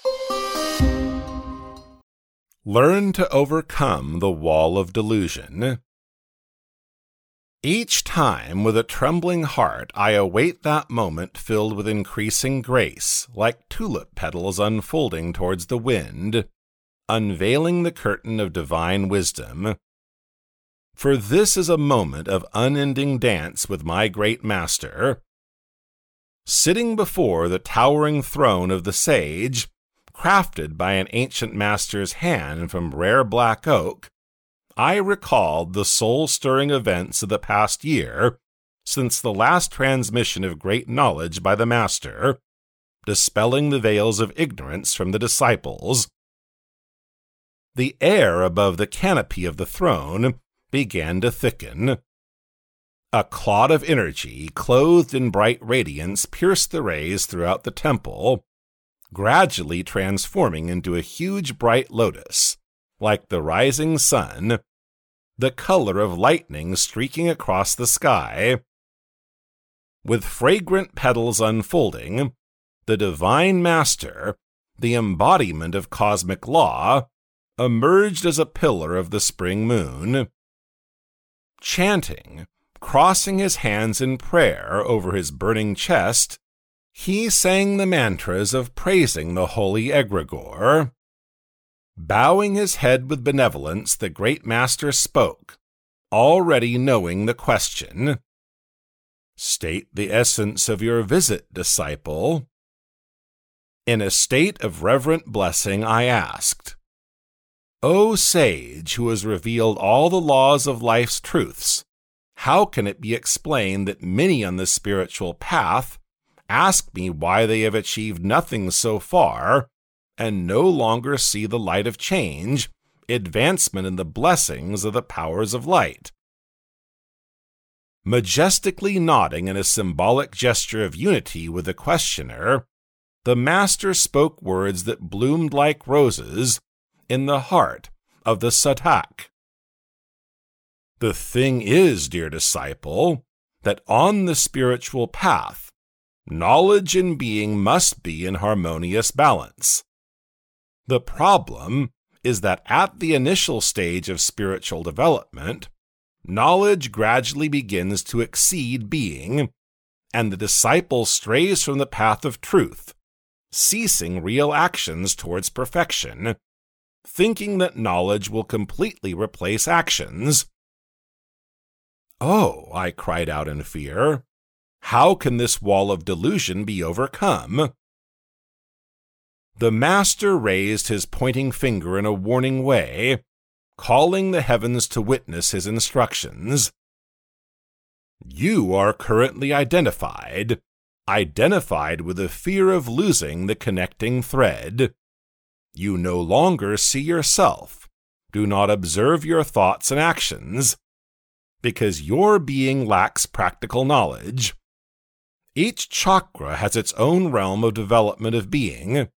Learn to overcome the wall of delusion. Each time, with a trembling heart, I await that moment filled with increasing grace, like tulip petals unfolding towards the wind, unveiling the curtain of divine wisdom. For this is a moment of unending dance with my great master. Sitting before the towering throne of the sage, crafted by an ancient master's hand from rare black oak, I recalled the soul-stirring events of the past year since the last transmission of great knowledge by the master, dispelling the veils of ignorance from the disciples. The air above the canopy of the throne began to thicken. A cloud of energy, clothed in bright radiance, pierced the rays throughout the temple, gradually transforming into a huge bright lotus, like the rising sun, the color of lightning streaking across the sky. With fragrant petals unfolding, the Divine Master, the embodiment of cosmic law, emerged as a pillar of the spring moon. Chanting, crossing his hands in prayer over his burning chest, he sang the mantras of praising the holy egregore. Bowing his head with benevolence, the great master spoke, already knowing the question. "State the essence of your visit, disciple." In a state of reverent blessing, I asked, "O sage who has revealed all the laws of life's truths, how can it be explained that many on the spiritual path ask me why they have achieved nothing so far and no longer see the light of change, advancement in the blessings of the powers of light?" Majestically nodding in a symbolic gesture of unity with the questioner, the master spoke words that bloomed like roses in the heart of the Sadak. "The thing is, dear disciple, that on the spiritual path, knowledge and being must be in harmonious balance. The problem is that at the initial stage of spiritual development, knowledge gradually begins to exceed being, and the disciple strays from the path of truth, ceasing real actions towards perfection, thinking that knowledge will completely replace actions." "Oh," I cried out in fear, "how can this wall of delusion be overcome?" The master raised his pointing finger in a warning way, calling the heavens to witness his instructions. "You are currently identified with the fear of losing the connecting thread. You no longer see yourself, do not observe your thoughts and actions, because your being lacks practical knowledge. Each chakra has its own realm of development of being."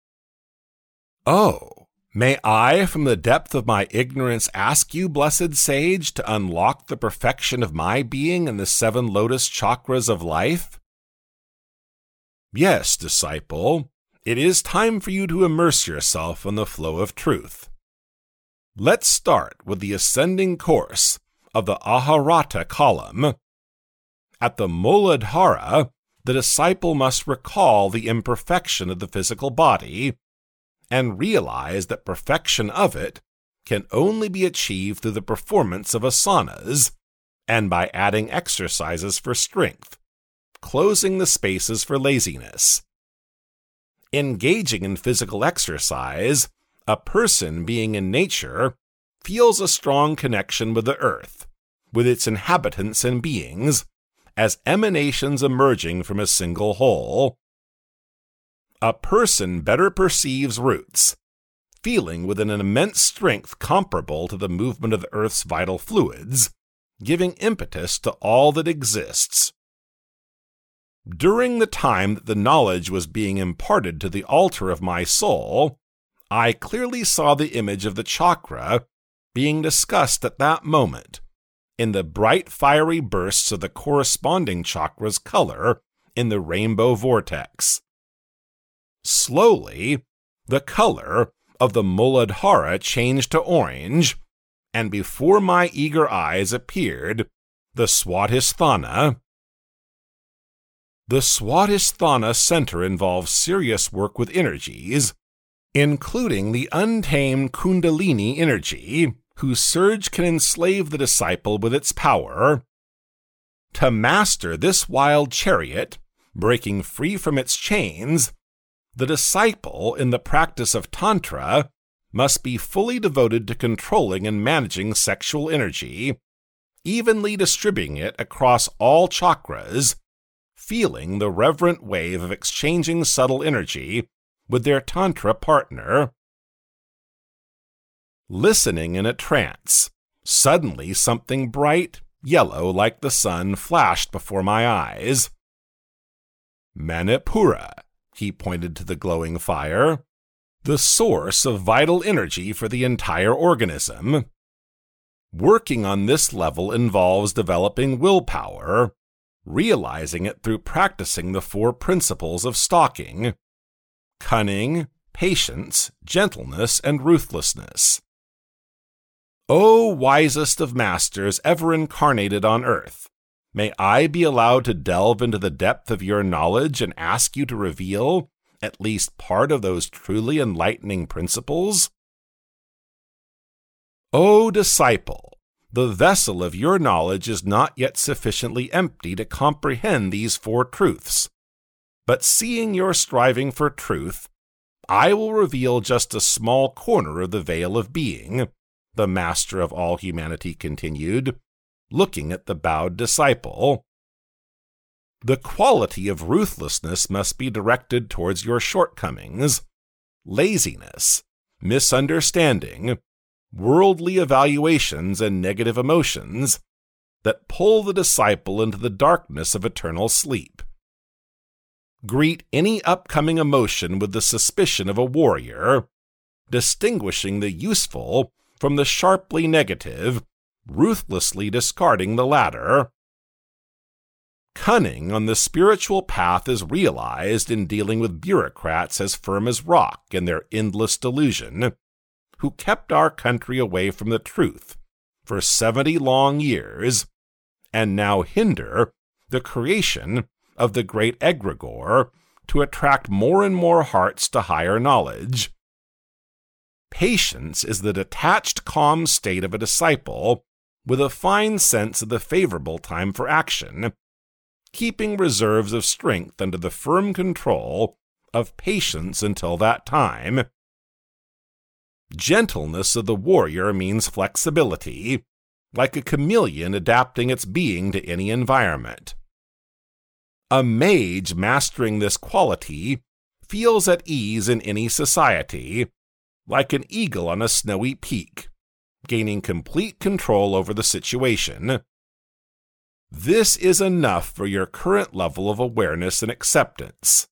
"Oh, may I, from the depth of my ignorance, ask you, blessed sage, to unlock the perfection of my being in the 7 lotus chakras of life?" "Yes, disciple, it is time for you to immerse yourself in the flow of truth. Let's start with the ascending course of the Aharata column. At the Muladhara, the disciple must recall the imperfection of the physical body and realize that perfection of it can only be achieved through the performance of asanas and by adding exercises for strength, closing the spaces for laziness. Engaging in physical exercise, a person being in nature feels a strong connection with the earth, with its inhabitants and beings, as emanations emerging from a single whole. A person better perceives roots, feeling with an immense strength comparable to the movement of the earth's vital fluids, giving impetus to all that exists. During the time that the knowledge was being imparted to the altar of my soul, I clearly saw the image of the chakra being discussed at that moment, in the bright fiery bursts of the corresponding chakra's color in the rainbow vortex. Slowly, the color of the Muladhara changed to orange, and before my eager eyes appeared the Swadhisthana. The Swadhisthana center involves serious work with energies, including the untamed Kundalini energy, whose surge can enslave the disciple with its power. To master this wild chariot, breaking free from its chains, the disciple in the practice of Tantra must be fully devoted to controlling and managing sexual energy, evenly distributing it across all chakras, feeling the reverent wave of exchanging subtle energy with their Tantra partner. Listening in a trance, suddenly something bright, yellow like the sun flashed before my eyes. Manipura, he pointed to the glowing fire, the source of vital energy for the entire organism. Working on this level involves developing willpower, realizing it through practicing the 4 principles of stalking: cunning, patience, gentleness, and ruthlessness. O wisest of masters ever incarnated on earth, may I be allowed to delve into the depth of your knowledge and ask you to reveal at least part of those truly enlightening principles? O disciple, the vessel of your knowledge is not yet sufficiently empty to comprehend these 4 truths, but seeing your striving for truth, I will reveal just a small corner of the veil of being, the master of all humanity continued, looking at the bowed disciple. The quality of ruthlessness must be directed towards your shortcomings, laziness, misunderstanding, worldly evaluations, and negative emotions that pull the disciple into the darkness of eternal sleep. Greet any upcoming emotion with the suspicion of a warrior, distinguishing the useful from the sharply negative, ruthlessly discarding the latter. Cunning on the spiritual path is realized in dealing with bureaucrats as firm as rock in their endless delusion, who kept our country away from the truth for 70 long years, and now hinder the creation of the great egregore to attract more and more hearts to higher knowledge. Patience is the detached, calm state of a disciple with a fine sense of the favorable time for action, keeping reserves of strength under the firm control of patience until that time. Gentleness of the warrior means flexibility, like a chameleon adapting its being to any environment. A mage mastering this quality feels at ease in any society, like an eagle on a snowy peak, gaining complete control over the situation. This is enough for your current level of awareness and acceptance.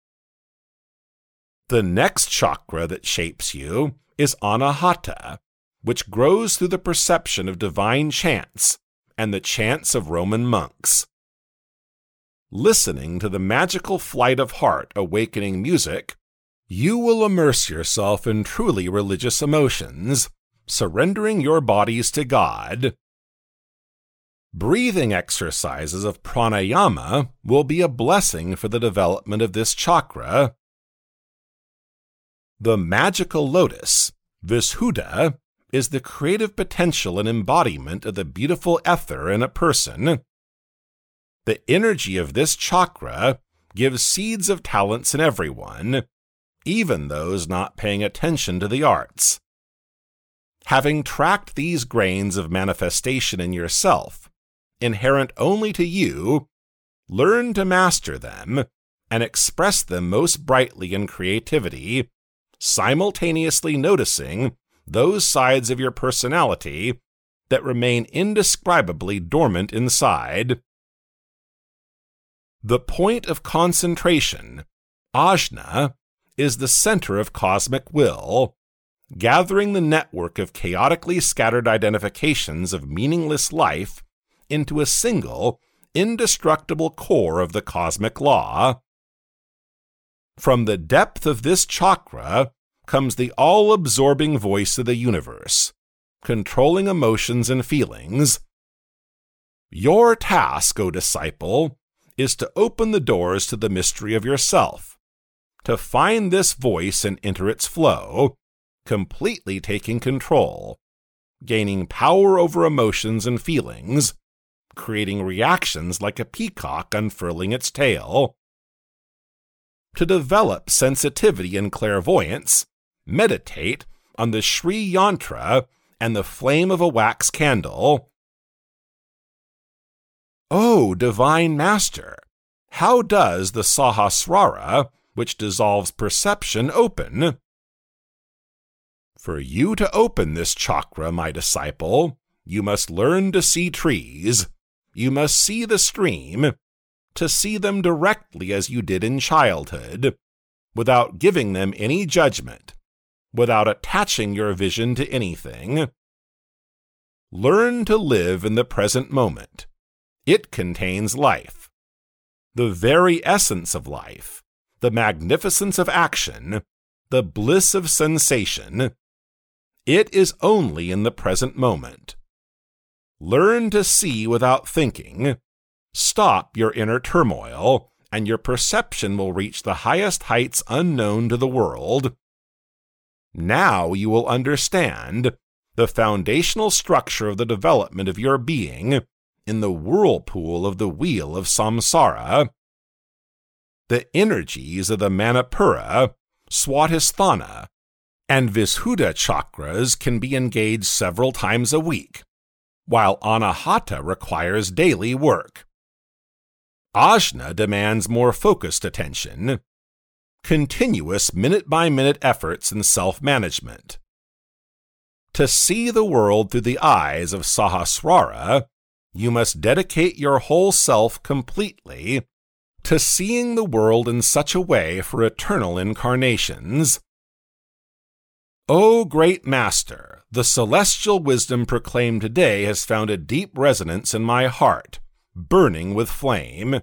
The next chakra that shapes you is Anahata, which grows through the perception of divine chants and the chants of Roman monks. Listening to the magical flight of heart awakening music, you will immerse yourself in truly religious emotions, surrendering your bodies to God. Breathing exercises of pranayama will be a blessing for the development of this chakra. The magical lotus, Vishuddha, is the creative potential and embodiment of the beautiful ether in a person. The energy of this chakra gives seeds of talents in everyone, even those not paying attention to the arts. Having tracked these grains of manifestation in yourself, inherent only to you, learn to master them and express them most brightly in creativity, simultaneously noticing those sides of your personality that remain indescribably dormant inside. The point of concentration, ajna, is the center of cosmic will, gathering the network of chaotically scattered identifications of meaningless life into a single, indestructible core of the cosmic law. From the depth of this chakra, comes the all-absorbing voice of the universe, controlling emotions and feelings. Your task, O disciple, is to open the doors to the mystery of yourself, to find this voice and enter its flow, completely taking control, gaining power over emotions and feelings, creating reactions like a peacock unfurling its tail. To develop sensitivity and clairvoyance, meditate on the Sri Yantra and the flame of a wax candle. O Divine Master, how does the Sahasrara, which dissolves perception, open? For you to open this chakra, my disciple, you must learn to see trees. You must see the stream, to see them directly as you did in childhood, without giving them any judgment, without attaching your vision to anything. Learn to live in the present moment. It contains life, the very essence of life, the magnificence of action, the bliss of sensation. It is only in the present moment. Learn to see without thinking. Stop your inner turmoil, and your perception will reach the highest heights unknown to the world. Now you will understand the foundational structure of the development of your being in the whirlpool of the wheel of samsara. The energies of the Manipura, Swadhisthana, and Vishuddha chakras can be engaged several times a week, while Anahata requires daily work. Ajna demands more focused attention, continuous minute-by-minute efforts in self-management. To see the world through the eyes of Sahasrara, you must dedicate your whole self completely to seeing the world in such a way for eternal incarnations. O great Master, the celestial wisdom proclaimed today has found a deep resonance in my heart, burning with flame.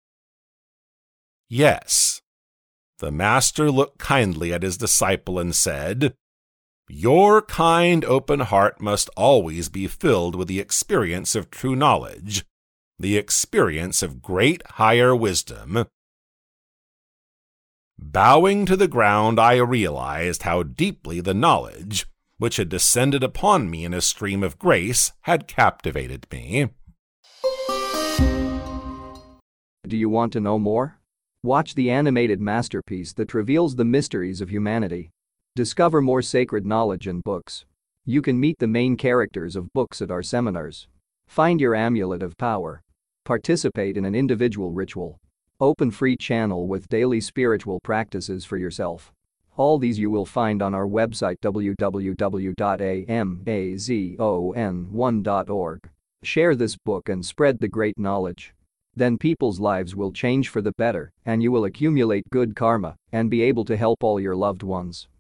Yes. The Master looked kindly at his disciple and said, Your kind open heart must always be filled with the experience of true knowledge, the experience of great higher wisdom. Bowing to the ground, I realized how deeply the knowledge, which had descended upon me in a stream of grace, had captivated me. Do you want to know more? Watch the animated masterpiece that reveals the mysteries of humanity. Discover more sacred knowledge in books. You can meet the main characters of books at our seminars. Find your amulet of power. Participate in an individual ritual. Open free channel with daily spiritual practices for yourself. All these you will find on our website www.amazon1.org. Share this book and spread the great knowledge. Then people's lives will change for the better, and you will accumulate good karma and be able to help all your loved ones.